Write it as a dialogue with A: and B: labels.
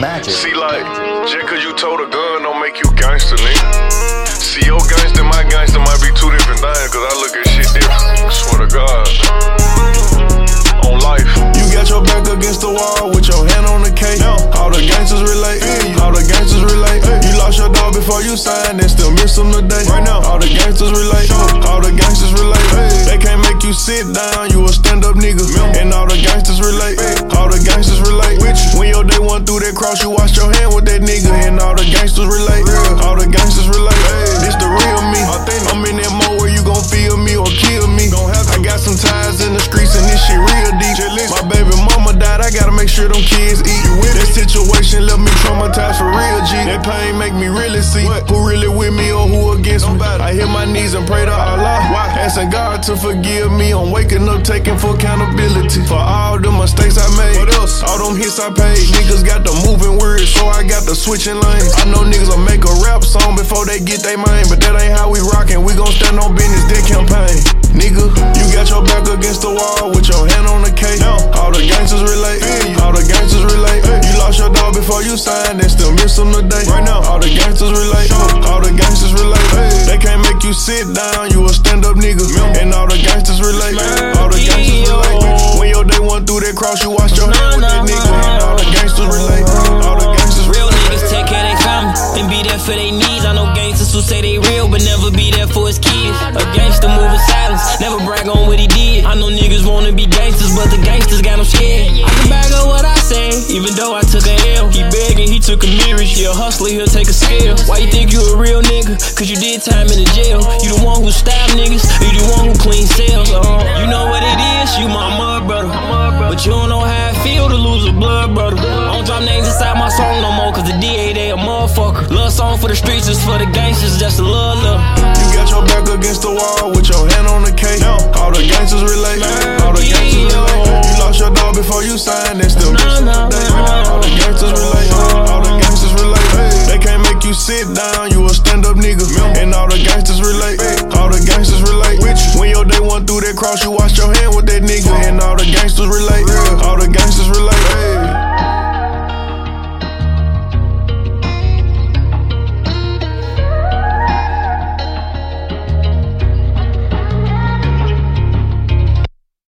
A: Magic.
B: See, like, just cause you told a gun don't make you gangster, nigga. See, your gangster, my gangster might be two different things, cause I look at shit different. Swear to God. On life.
C: You got your back against the wall with your hand on the cake. All the gangsters relate. All the gangsters relate. You lost your dog before you signed and still miss him today. Right now, all the gangsters relate. All the gangsters relate. They can't make you sit down, you a stand-up nigga. And all the gangsters relate. All the gangsters relate. When your day one through that cross, you wash your hand with that nigga. And all the gangsters relate. All the gangsters relate. This the real me. I'm in that mode where you gon' feel me or kill me. I got some ties in the streets and this shit real deep. My baby mama died, I gotta make sure them kids eat. That situation left me traumatized for real, G. That pain make me really see who really with me or who against me. I hit my knees and pray to Allah, asking God to forgive me. I'm waking up taking full accountability for all the mistakes I made. What else? All them hits I paid. Niggas got the moving words, so I got the switching lanes. I know niggas will make a rap song before they get they mind, but that ain't how we rockin'. We gon' stand on business, that campaign. Nigga, you got your back against the wall with your hand on the cake. All the gangsters relate. All the gangsters relate. You lost your dog before you signed and still miss him today. Right now, all the gangsters relate. All the gangsters relate. They can't make you sit down, you a stand-up nigga. And all the gangsters relate. All the gangsters relate. When your day one through that cross, you wash your hand with that nigga. And all the gangsters relate. All the gangsters
D: real niggas take care of their family and be there for their needs. I know gangsters who say they real but never be there for his kids. A gangster move in silence, never brag on what he did. I know niggas wanna be gangsters, but the gangsters got them scared. I can back up what I say, even though I took a L. He begging, he took a mirror. He a hustler, he'll take a scale. Why you think you a real nigga? Cause you did time in the jail. You the one who stabbed niggas, you the one who clean cells. You know what it is, you my mud brother. But you don't know how it feel to lose a blood brother. I don't drop names inside my song no more, cause the DA they a motherfucker. Love song for the streets is for the gangsters, just a love.
C: You got your back against the wall with your hand on the cake. All the gangsters relate. All the gangsters relate. You lost your dog before you signed and still miss him today. All the gangsters relate. All the gangsters relate. They can't make you sit down, you a stand-up nigga. And all the gangsters relate. All the gangsters relate. When your day one through that cross, you wash your hand